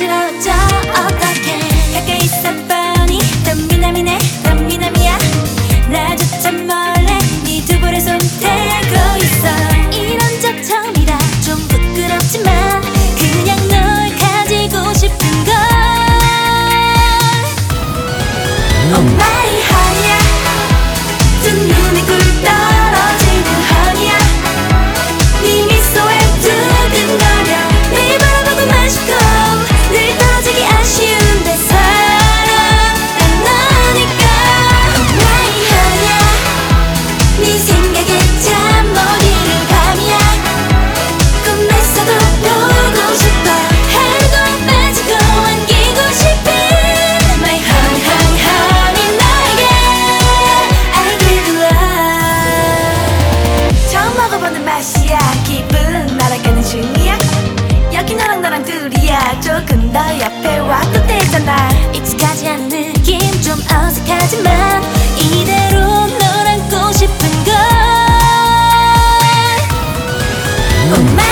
간지러워져 어떡해 가까이 있어 뻔히 넌 미남이네 넌 미남이야 나조차 몰래 네 두 볼에 손 대고 있어 이런 적 처음이라 좀 부끄럽지만 그냥 널 가지고 싶은 걸 Oh my honey야 두 눈에 꿀 떨어지는 honey야 네 미소에 두근거려 매일 바라보고 마시고 늘 터지기 아쉬운데 사랑하니까 Oh my honey야 네 생각에 잠 못 이룬 밤이야 꿈에서도 보고 싶어 하루도 빠지고 안기고 싶은 My honey honey honey 너에게 I give you love 처음 먹어보는 맛이야 기분 날아가는 중이야 여기 너랑 나랑 둘이야 조금 더 옆에 와도 되잖아 익숙하지 않은 느낌 좀 어색하지만 이대로 널 안고 싶은 걸 Oh my